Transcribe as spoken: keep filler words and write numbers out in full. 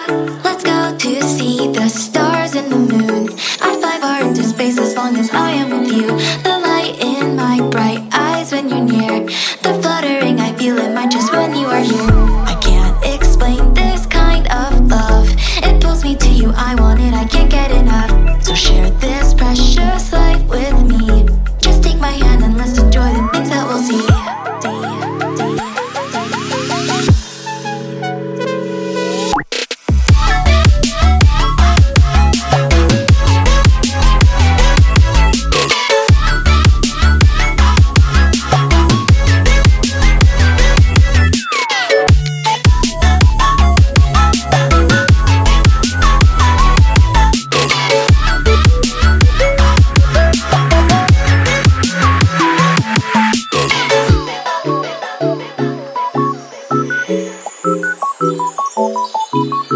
Let's go to see the stars and the moon. I'd fly far into space as long as I am with you. The light in my bright eyes when you're near. The fluttering I feel in my chest when you are here. I can't explain this kind of love. It pulls me to you, I want it, I can't get enough. So share this precious life with me. Just take my hand and let's enjoy the things that we'll see. Thank you.